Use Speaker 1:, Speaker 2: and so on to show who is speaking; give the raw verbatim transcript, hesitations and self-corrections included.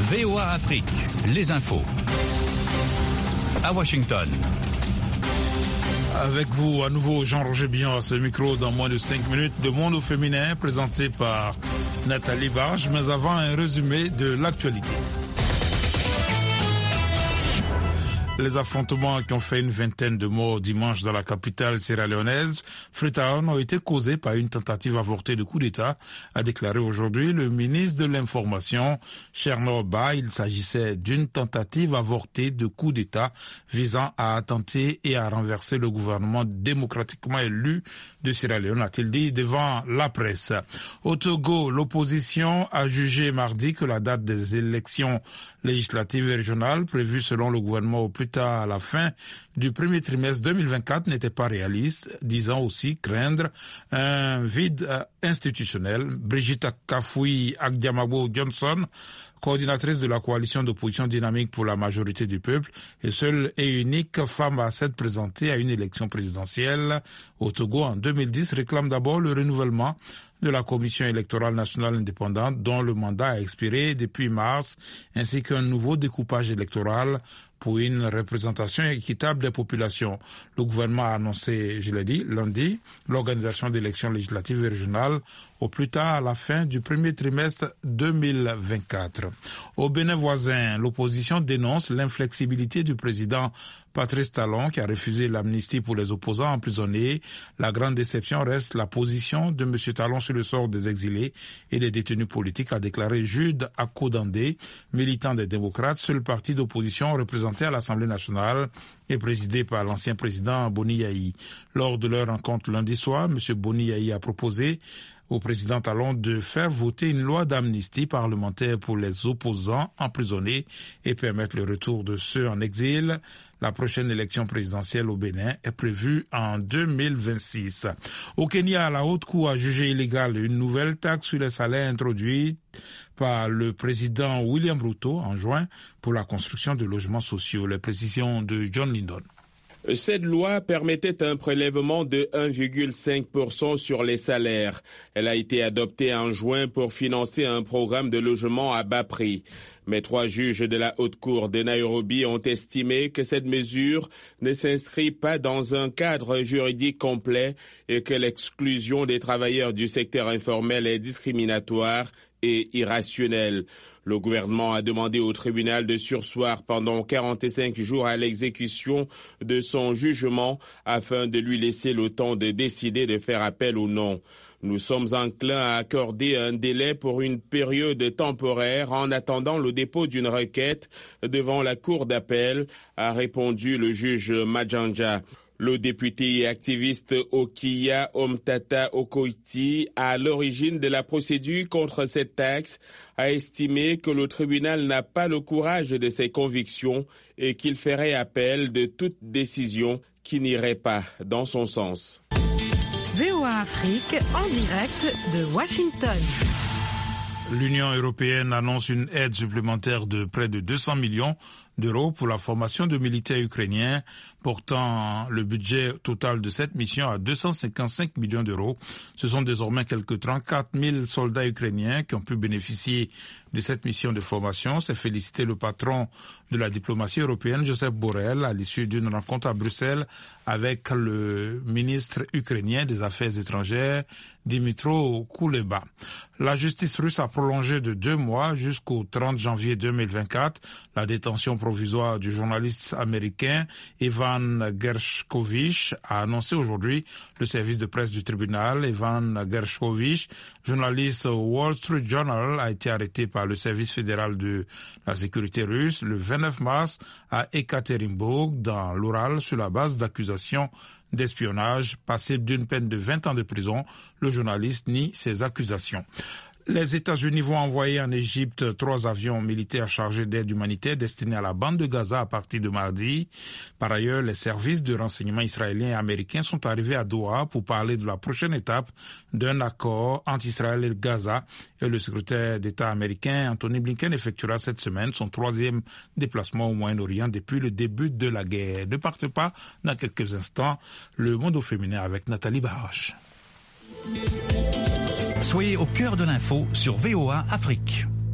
Speaker 1: V O A Afrique, les infos. À Washington.
Speaker 2: Avec vous, à nouveau, Jean-Roger Billon à ce micro dans moins de cinq minutes. Le monde au féminin, présenté par Nathalie Barge, mais avant un résumé de l'actualité. Les affrontements qui ont fait une vingtaine de morts dimanche dans la capitale sierra-léonaise, Freetown, ont été causés par une tentative avortée de coup d'État, a déclaré aujourd'hui le ministre de l'Information, Cherno Ba. Il s'agissait d'une tentative avortée de coup d'État visant à attenter et à renverser le gouvernement démocratiquement élu de Sierra Leone, a-t-il dit devant la presse. Au Togo, l'opposition a jugé mardi que la date des élections législatives et régionales prévues selon le gouvernement au plus tard à la fin du premier trimestre deux mille vingt-quatre n'était pas réaliste, disant aussi craindre un vide institutionnel. Brigitte Kafoui Agdiamabo Johnson, coordinatrice de la coalition d'opposition dynamique pour la majorité du peuple et seule et unique femme à s'être présentée à une élection présidentielle au Togo en deux mille dix, réclame d'abord le renouvellement de la Commission électorale nationale indépendante dont le mandat a expiré depuis mars, ainsi qu'un nouveau découpage électoral pour une représentation équitable des populations. Le gouvernement a annoncé, je l'ai dit, lundi, l'organisation d'élections législatives et régionales au plus tard à la fin du premier trimestre deux mille vingt-quatre. Au Bénin voisin, l'opposition dénonce l'inflexibilité du président Patrice Talon qui a refusé l'amnistie pour les opposants emprisonnés. La grande déception reste la position de M. Talon sur le sort des exilés et des détenus politiques, a déclaré Jude Akodandé, militant des démocrates, seul parti d'opposition représenté à l'Assemblée nationale et présidé par l'ancien président Boni Yayi. Lors de leur rencontre lundi soir, M. Boni Yayi a proposé au président Talon de faire voter une loi d'amnistie parlementaire pour les opposants emprisonnés et permettre le retour de ceux en exil. La prochaine élection présidentielle au Bénin est prévue en deux mille vingt-six. Au Kenya, la Haute Cour a jugé illégale une nouvelle taxe sur les salaires introduite par le président William Ruto en juin pour la construction de logements sociaux. Les précisions de John Lindon.
Speaker 3: Cette loi permettait un prélèvement de un virgule cinq pour cent sur les salaires. Elle a été adoptée en juin pour financer un programme de logement à bas prix. Mais trois juges de la Haute Cour de Nairobi ont estimé que cette mesure ne s'inscrit pas dans un cadre juridique complet et que l'exclusion des travailleurs du secteur informel est discriminatoire et irrationnelle. Le gouvernement a demandé au tribunal de surseoir pendant quarante-cinq jours à l'exécution de son jugement afin de lui laisser le temps de décider de faire appel ou non. Nous sommes enclins à accorder un délai pour une période temporaire en attendant le dépôt d'une requête devant la cour d'appel, a répondu le juge Majanja. Le député et activiste Okiya Omtata Okoiti, à l'origine de la procédure contre cette taxe, a estimé que le tribunal n'a pas le courage de ses convictions et qu'il ferait appel de toute décision qui n'irait pas dans son sens.
Speaker 4: V O A Afrique en direct de Washington.
Speaker 2: L'Union européenne annonce une aide supplémentaire de près de deux cents millions d'euros pour la formation de militaires ukrainiens, portant le budget total de cette mission à deux cent cinquante-cinq millions d'euros. Ce sont désormais quelques trente-quatre mille soldats ukrainiens qui ont pu bénéficier de cette mission de formation. C'est félicité le patron de la diplomatie européenne, Joseph Borrell, à l'issue d'une rencontre à Bruxelles avec le ministre ukrainien des Affaires étrangères, Dmytro Kuleba. La justice russe a prolongé de deux mois jusqu'au trente janvier deux mille vingt-quatre la détention provisoire du journaliste américain Evan Gershkovich, a annoncé aujourd'hui le service de presse du tribunal. Evan Gershkovich, journaliste au Wall Street Journal, a été arrêté par le service fédéral de la sécurité russe le vingt-neuf mars à Ekaterinbourg, dans l'Oural, sur la base d'accusations d'espionnage. Passible d'une peine de vingt ans de prison, le journaliste nie ces accusations. Les États-Unis vont envoyer en Égypte trois avions militaires chargés d'aide humanitaire destinés à la bande de Gaza à partir de mardi. Par ailleurs, les services de renseignement israéliens et américains sont arrivés à Doha pour parler de la prochaine étape d'un accord entre Israël et Gaza. Et le secrétaire d'État américain Anthony Blinken effectuera cette semaine son troisième déplacement au Moyen-Orient depuis le début de la guerre. Ne partez pas, dans quelques instants, le monde au féminin avec Nathalie Barrache.
Speaker 1: Soyez au cœur de l'info sur V O A Afrique.